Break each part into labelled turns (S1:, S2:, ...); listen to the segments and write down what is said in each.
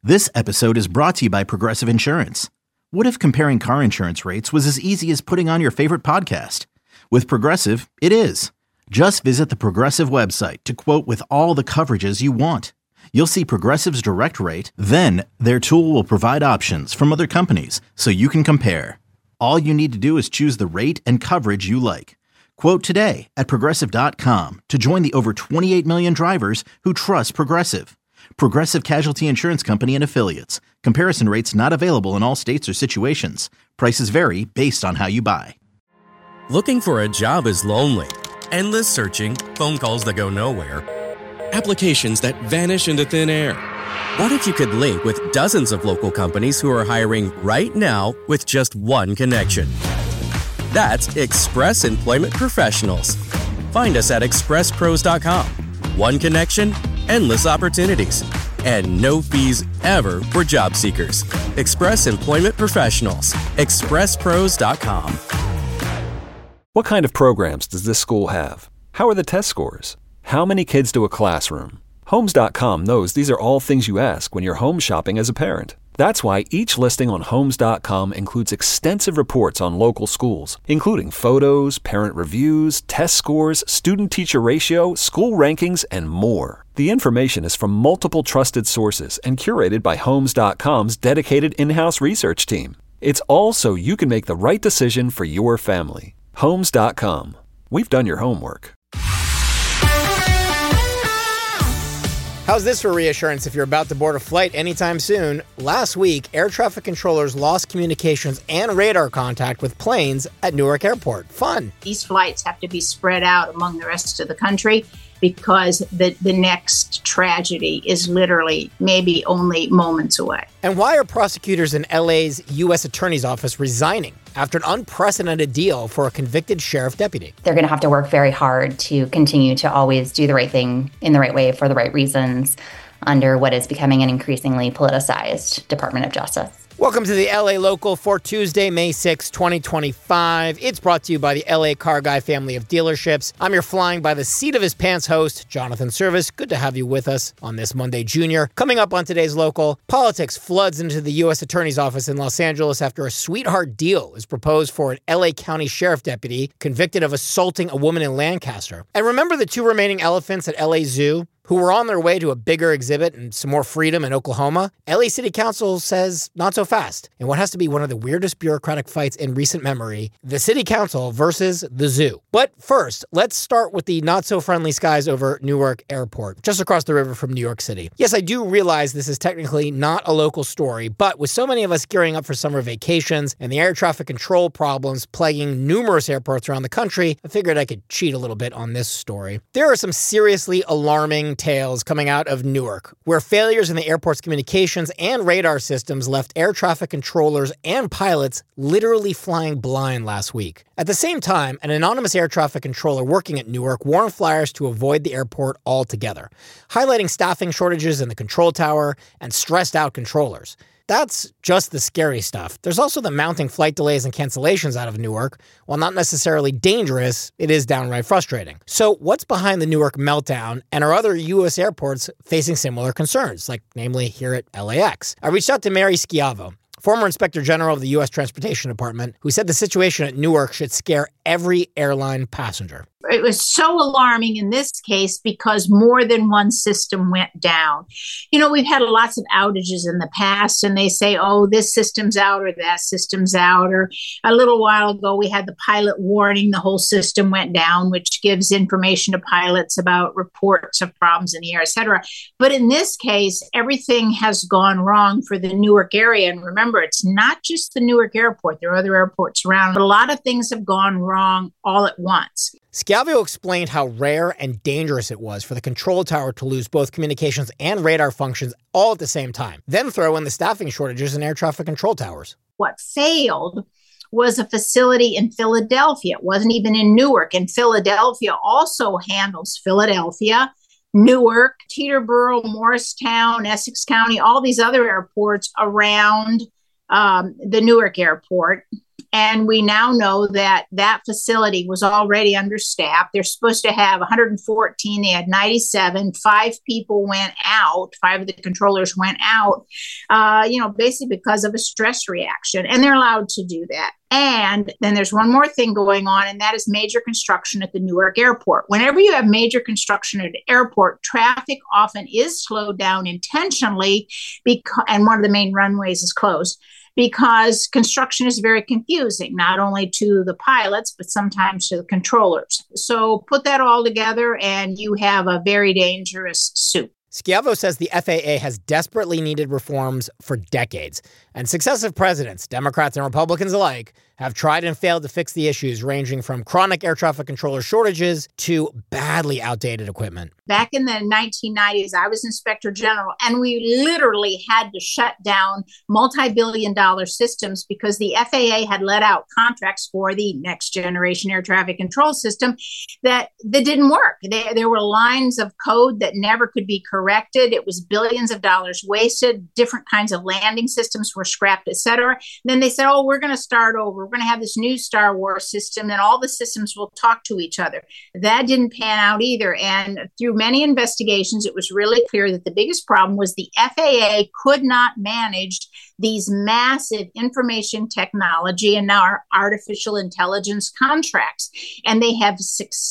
S1: This episode is brought to you by Progressive Insurance. What if comparing car insurance rates was as easy as putting on your favorite podcast? With Progressive, it is. Just visit the Progressive website to quote with all the coverages you want. You'll see Progressive's direct rate, then their tool will provide options from other companies so you can compare. All you need to do is choose the rate and coverage you like. Quote today at Progressive.com to join the over 28 million drivers who trust Progressive. Progressive Casualty Insurance Company and Affiliates. Comparison rates not available in all states or situations. Prices vary based on how you buy.
S2: Looking for a job is lonely. Endless searching, phone calls that go nowhere, applications that vanish into thin air. What if you could link with dozens of local companies who are hiring right now with just one connection? That's Express Employment Professionals. Find us at expresspros.com. One connection, endless opportunities, and no fees ever for job seekers. Express Employment Professionals. expresspros.com.
S3: What kind of programs does this school have? How are the test scores? How many kids do a classroom? Homes.com knows these are all things you ask when you're home shopping as a parent. That's why each listing on Homes.com includes extensive reports on local schools, including photos, parent reviews, test scores, student-teacher ratio, school rankings, and more. The information is from multiple trusted sources and curated by Homes.com's dedicated in-house research team. It's all so you can make the right decision for your family. Homes.com. We've done your homework.
S4: How's this for reassurance if you're about to board a flight anytime soon? Last week, air traffic controllers lost communications and radar contact with planes at Newark Airport. Fun.
S5: These flights have to be spread out among the rest of the country because the next tragedy is literally maybe only moments away.
S4: And why are prosecutors in LA's U.S. Attorney's Office resigning after an unprecedented deal for a convicted sheriff deputy?
S6: They're going to have to work very hard to continue to always do the right thing in the right way for the right reasons under what is becoming an increasingly politicized Department of Justice.
S4: Welcome to the LA Local for Tuesday, May 6, 2025. It's brought to you by the LA Car Guy family of dealerships. I'm your flying by the seat of his pants host, Jonathan Service. Good to have you with us on this Monday, Junior. Coming up on today's Local, politics floods into the U.S. Attorney's Office in Los Angeles after a sweetheart deal is proposed for an LA County Sheriff deputy convicted of assaulting a woman in Lancaster. And remember the two remaining elephants at LA Zoo who were on their way to a bigger exhibit and some more freedom in Oklahoma? LA City Council says not so fast. In what has to be one of the weirdest bureaucratic fights in recent memory, the City Council versus the zoo. But first, let's start with the not-so-friendly skies over Newark Airport, just across the river from New York City. Yes, I do realize this is technically not a local story, but with so many of us gearing up for summer vacations and the air traffic control problems plaguing numerous airports around the country, I figured I could cheat a little bit on this story. There are some seriously alarming tales coming out of Newark, where failures in the airport's communications and radar systems left air traffic controllers and pilots literally flying blind last week. At the same time, an anonymous air traffic controller working at Newark warned flyers to avoid the airport altogether, highlighting staffing shortages in the control tower and stressed out controllers. That's just the scary stuff. There's also the mounting flight delays and cancellations out of Newark. While not necessarily dangerous, it is downright frustrating. So what's behind the Newark meltdown, and are other U.S. airports facing similar concerns, like namely here at LAX? I reached out to Mary Schiavo, former Inspector General of the U.S. Transportation Department, who said the situation at Newark should scare every airline passenger.
S5: It was so alarming in this case because more than one system went down. You know, we've had lots of outages in the past, and they say, oh, this system's out or that system's out. Or a little while ago, we had the pilot warning, the whole system went down, which gives information to pilots about reports of problems in the air, et cetera. But in this case, everything has gone wrong for the Newark area. And remember, it's not just the Newark airport. There are other airports around, but a lot of things have gone wrong all at once.
S4: Schiavo explained how rare and dangerous it was for the control tower to lose both communications and radar functions all at the same time. Then throw in the staffing shortages in air traffic control towers.
S5: What failed was a facility in Philadelphia. It wasn't even in Newark. And Philadelphia also handles Philadelphia, Newark, Teterboro, Morristown, Essex County, all these other airports around the Newark airport. And we now know that that facility was already understaffed. They're supposed to have 114. They had 97. 5 people went out. 5 of the controllers went out, basically because of a stress reaction. And they're allowed to do that. And then there's one more thing going on, and that is major construction at the Newark airport. Whenever you have major construction at an airport, traffic often is slowed down intentionally and one of the main runways is closed because construction is very confusing, not only to the pilots, but sometimes to the controllers. So put that all together and you have a very dangerous soup.
S4: Schiavo says the FAA has desperately needed reforms for decades, and successive presidents, Democrats and Republicans alike, have tried and failed to fix the issues ranging from chronic air traffic controller shortages to badly outdated equipment.
S5: Back in the 1990s, I was Inspector General, and we literally had to shut down multi-billion-dollar systems because the FAA had let out contracts for the next generation air traffic control system that didn't work. There were lines of code that never could be corrected. It was billions of dollars wasted. Different kinds of landing systems were scrapped, et cetera. Then they said, we're going to start over. We're going to have this new Star Wars system, and all the systems will talk to each other. That didn't pan out either. And through many investigations, it was really clear that the biggest problem was the FAA could not manage these massive information technology and now our artificial intelligence contracts. And they have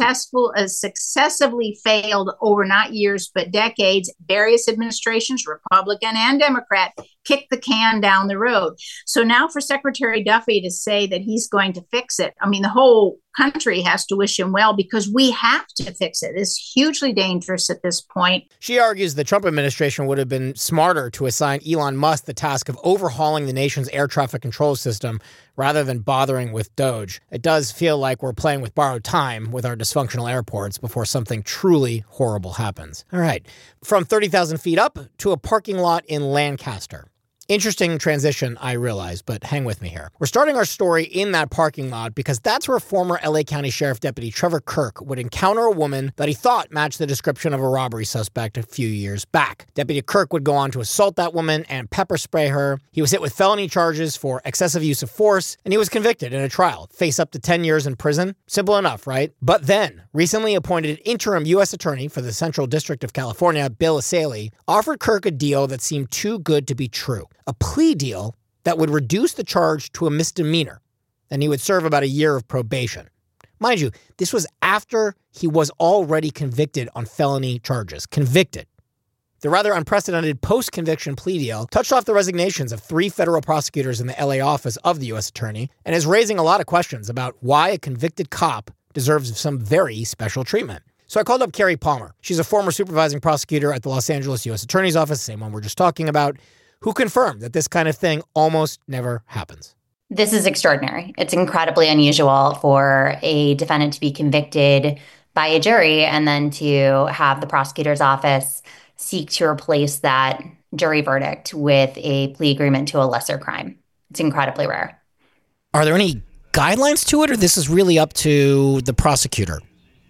S5: successively failed over not years, but decades. Various administrations, Republican and Democrat, kicked the can down the road. So now for Secretary Duffy to say that he's going to fix it, the whole country has to wish him well because we have to fix it. It's hugely dangerous at this point.
S4: She argues the Trump administration would have been smarter to assign Elon Musk the task of overhauling the nation's air traffic control system rather than bothering with DOGE. It does feel like we're playing with borrowed time with our dysfunctional airports before something truly horrible happens. All right. From 30,000 feet up to a parking lot in Lancaster. Interesting transition, I realize, but hang with me here. We're starting our story in that parking lot because that's where former LA County Sheriff Deputy Trevor Kirk would encounter a woman that he thought matched the description of a robbery suspect a few years back. Deputy Kirk would go on to assault that woman and pepper spray her. He was hit with felony charges for excessive use of force, and he was convicted in a trial. Face up to 10 years in prison. Simple enough, right? But then, recently appointed interim U.S. Attorney for the Central District of California, Bill Essayli, offered Kirk a deal that seemed too good to be true. A plea deal that would reduce the charge to a misdemeanor, and he would serve about a year of probation. Mind you, this was after he was already convicted on felony charges. Convicted. The rather unprecedented post-conviction plea deal touched off the resignations of 3 federal prosecutors in the LA office of the U.S. Attorney and is raising a lot of questions about why a convicted cop deserves some very special treatment. So I called up Carrie Palmer. She's a former supervising prosecutor at the Los Angeles U.S. Attorney's Office, same one we're just talking about, who confirmed that this kind of thing almost never happens.
S6: This is extraordinary. It's incredibly unusual for a defendant to be convicted by a jury and then to have the prosecutor's office seek to replace that jury verdict with a plea agreement to a lesser crime. It's incredibly rare.
S4: Are there any guidelines to it, or this is really up to the prosecutor?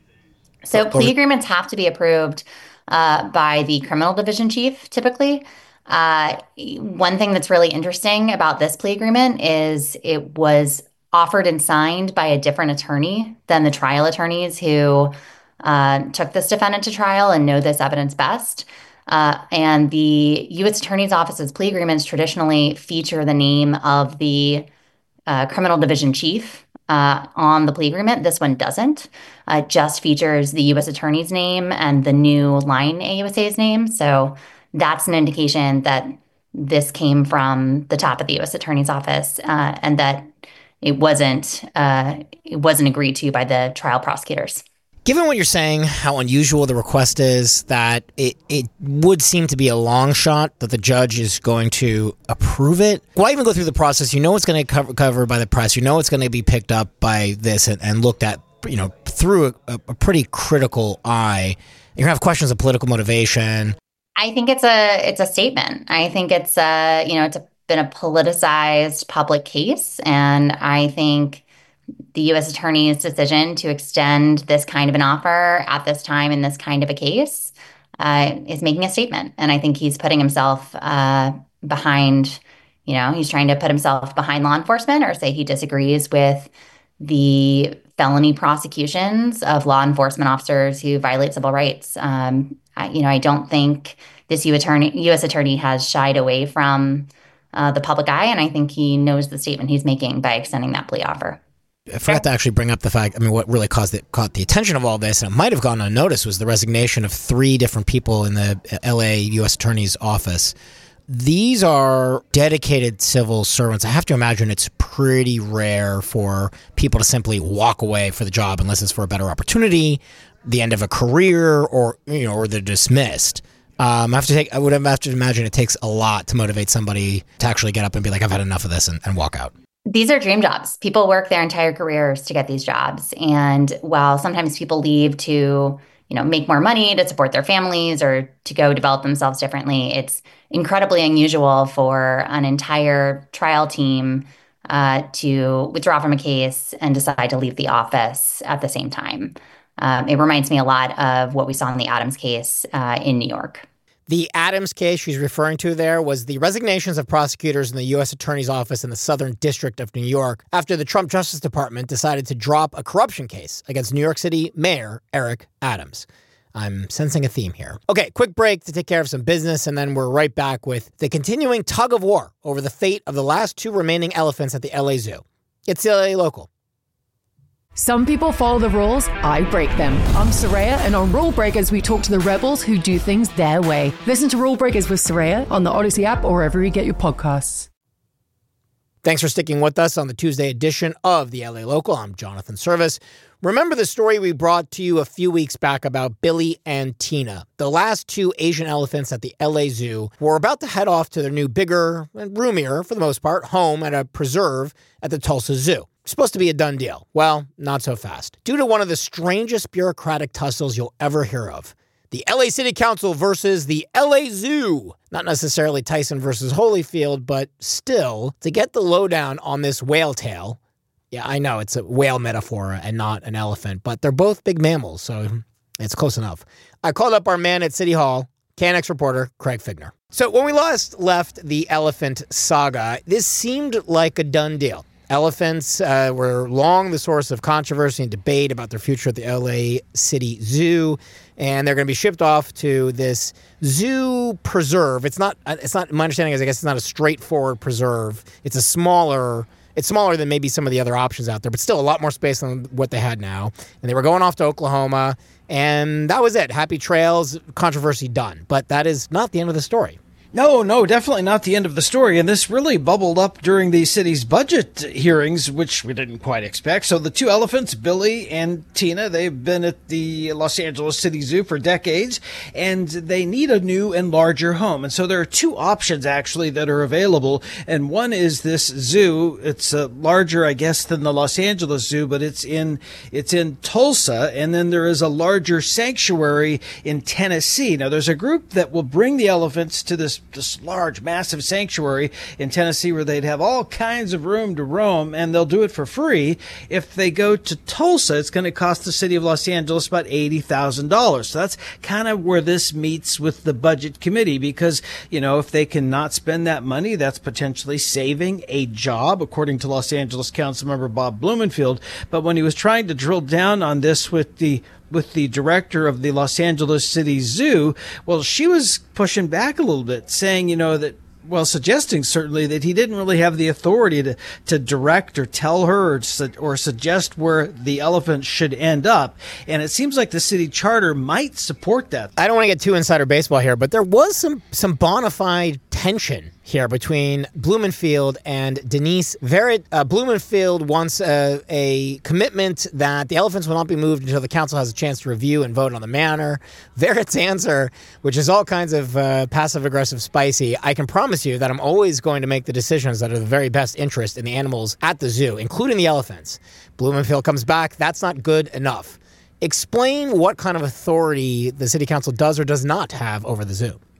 S6: So plea agreements have to be approved by the criminal division chief, typically. One thing that's really interesting about this plea agreement is it was offered and signed by a different attorney than the trial attorneys who took this defendant to trial and know this evidence best. And the U.S. Attorney's Office's plea agreements traditionally feature the name of the criminal division chief on the plea agreement. This one doesn't. It just features the U.S. Attorney's name and the new line AUSA's name. So that's an indication that this came from the top of the U.S. Attorney's Office and that it wasn't agreed to by the trial prosecutors.
S4: Given what you're saying, how unusual the request is, that it would seem to be a long shot that the judge is going to approve it. Why even go through the process? You know it's going to be covered by the press. You know it's going to be picked up by this and looked at, through a pretty critical eye. You're going to have questions of political motivation.
S6: I think it's a statement. I think it's been a politicized public case, and I think the U.S. Attorney's decision to extend this kind of an offer at this time in this kind of a case is making a statement. And I think he's putting himself behind, He's trying to put himself behind law enforcement or say he disagrees with the felony prosecutions of law enforcement officers who violate civil rights. I don't think this U.S. attorney has shied away from the public eye, and I think he knows the statement he's making by extending that plea offer.
S4: I forgot to actually bring up the fact, what really caught the attention of all this, and it might have gone unnoticed, was the resignation of 3 different people in the L.A. U.S. Attorney's office. These are dedicated civil servants. I have to imagine it's pretty rare for people to simply walk away for the job unless it's for a better opportunity, the end of a career, or they're dismissed. I would have to imagine it takes a lot to motivate somebody to actually get up and be like, I've had enough of this, and walk out.
S6: These are dream jobs. People work their entire careers to get these jobs. And while sometimes people leave to, make more money to support their families or to go develop themselves differently, it's incredibly unusual for an entire trial team to withdraw from a case and decide to leave the office at the same time. It reminds me a lot of what we saw in the Adams case in New York.
S4: The Adams case she's referring to there was the resignations of prosecutors in the U.S. Attorney's Office in the Southern District of New York after the Trump Justice Department decided to drop a corruption case against New York City Mayor Eric Adams. I'm sensing a theme here. Okay, quick break to take care of some business, and then we're right back with the continuing tug of war over the fate of the last 2 remaining elephants at the LA Zoo. It's the LA Local.
S7: Some people follow the rules, I break them. I'm Soraya, and on Rule Breakers, we talk to the rebels who do things their way. Listen to Rule Breakers with Soraya on the Odyssey app or wherever you get your podcasts.
S4: Thanks for sticking with us on the Tuesday edition of the LA Local. I'm Jonathan Service. Remember the story we brought to you a few weeks back about Billy and Tina, the last 2 Asian elephants at the LA Zoo, who were about to head off to their new, bigger and roomier, for the most part, home at a preserve at the Tulsa Zoo. Supposed to be a done deal. Well, not so fast. Due to one of the strangest bureaucratic tussles you'll ever hear of. The LA City Council versus the LA Zoo. Not necessarily Tyson versus Holyfield, but still, to get the lowdown on this whale tail. Yeah, I know it's a whale metaphor and not an elephant, but they're both big mammals, so it's close enough. I called up our man at City Hall, KNX reporter Craig Figner. So when we last left the elephant saga, this seemed like a done deal. Elephants were long the source of controversy and debate about their future at the LA City Zoo, and they're going to be shipped off to this zoo preserve. It's not, my understanding is, I guess it's not a straightforward preserve. It's smaller than maybe some of the other options out there, but still a lot more space than what they had now. And they were going off to Oklahoma, and that was it. Happy trails, controversy done. But that is not the end of the story.
S8: No, definitely not the end of the story. And this really bubbled up during the city's budget hearings, which we didn't quite expect. So the 2 elephants, Billy and Tina, they've been at the Los Angeles City Zoo for decades, and they need a new and larger home. And so there are 2 options, actually, that are available. And one is this zoo. It's larger, I guess, than the Los Angeles Zoo, but it's in Tulsa. And then there is a larger sanctuary in Tennessee. Now, there's a group that will bring the elephants to this large, massive sanctuary in Tennessee where they'd have all kinds of room to roam, and they'll do it for free. If they go to Tulsa, it's going to cost the city of Los Angeles about $80,000. So that's kind of where this meets with the budget committee, because, if they cannot spend that money, that's potentially saving a job, according to Los Angeles Councilmember Bob Blumenfield. But when he was trying to drill down on this with the director of the Los Angeles City Zoo, well, she was pushing back a little bit, saying, suggesting certainly that he didn't really have the authority to direct or tell her or suggest where the elephant should end up. And it seems like the city charter might support that.
S4: I don't want to get too insider baseball here, but there was some bona fide tension here between Blumenfield and Denise Verrett. Blumenfield wants a commitment that the elephants will not be moved until the council has a chance to review and vote on the matter. Verrett's answer, which is all kinds of passive-aggressive spicy, I can promise you that I'm always going to make the decisions that are the very best interest in the animals at the zoo, including the elephants. Blumenfield comes back, that's not good enough. Explain what kind of authority the city council does or does not have over the zoo.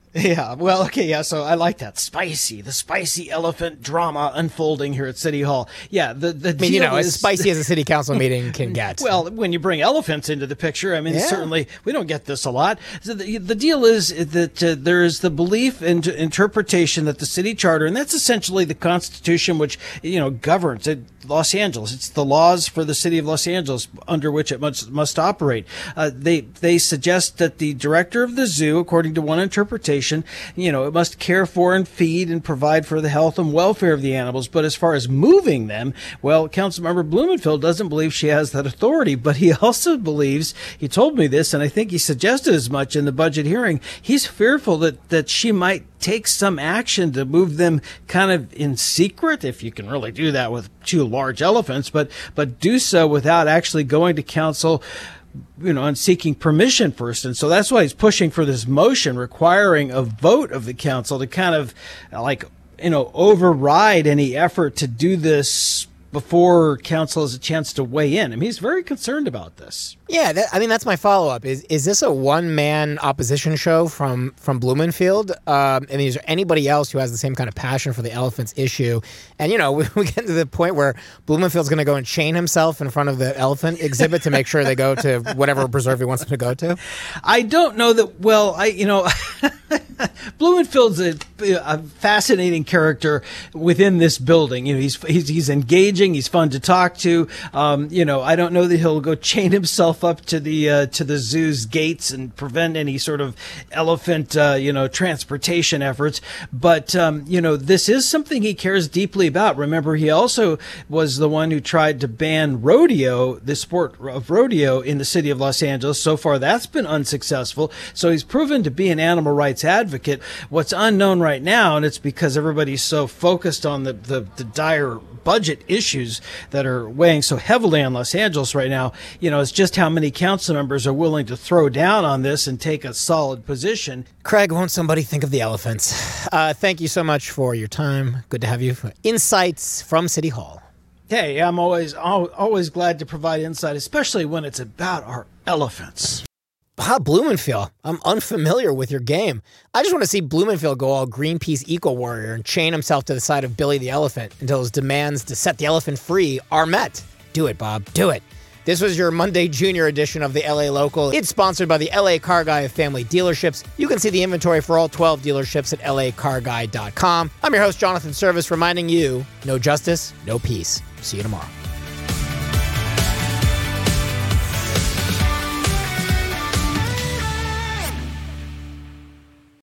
S8: Yeah, well, okay, yeah, so I like that. The spicy elephant drama unfolding here at City Hall. Yeah, the deal
S4: as spicy as a city council meeting can get.
S8: Well, when you bring elephants into the picture, certainly we don't get this a lot. So the deal is that there is the belief and interpretation that the city charter, and that's essentially the Constitution which, governs Los Angeles. It's the laws for the city of Los Angeles under which it must operate. They suggest that the director of the zoo, according to one interpretation, it must care for and feed and provide for the health and welfare of the animals. But as far as moving them, well, Councilmember Blumenfield doesn't believe she has that authority. But he also believes, he told me this, and I think he suggested as much in the budget hearing, he's fearful that she might take some action to move them kind of in secret, if you can really do that with two large elephants, but do so without actually going to council, and seeking permission first. And so that's why he's pushing for this motion requiring a vote of the council to kind of override any effort to do this before council has a chance to weigh in. I mean, he's very concerned about this.
S4: Yeah, that's my follow-up. Is this a one-man opposition show from Blumenfield? Is there anybody else who has the same kind of passion for the elephants issue? And, we get to the point where Blumenfield's going to go and chain himself in front of the elephant exhibit to make sure they go to whatever preserve he wants them to go to?
S8: I don't know that. Well, Blumenfield's a fascinating character within this building. He's engaging. He's fun to talk to. I don't know that he'll go chain himself up to the zoo's gates and prevent any sort of elephant, transportation efforts. But, this is something he cares deeply about. Remember, he also was the one who tried to ban rodeo, the sport of rodeo in the city of Los Angeles. So far, that's been unsuccessful. So he's proven to be an animal rights advocate. What's unknown right now, and it's because everybody's so focused on the dire budget issues that are weighing so heavily on Los Angeles right now, it's just how many council members are willing to throw down on this and take a solid position.
S4: Craig, won't somebody think of the elephants? Thank you so much for your time. Good to have you. Insights from City Hall.
S8: Hey, I'm always glad to provide insight, especially when it's about our elephants.
S4: Bob Blumenfield, I'm unfamiliar with your game. I just want to see Blumenfield go all Greenpeace eco-warrior and chain himself to the side of Billy the elephant until his demands to set the elephant free are met. Do it, Bob. Do it. This was your Monday Junior edition of the LA Local. It's sponsored by the LA Car Guy of Family Dealerships. You can see the inventory for all 12 dealerships at lacarguy.com. I'm your host, Jonathan Service, reminding you, no justice, no peace. See you tomorrow.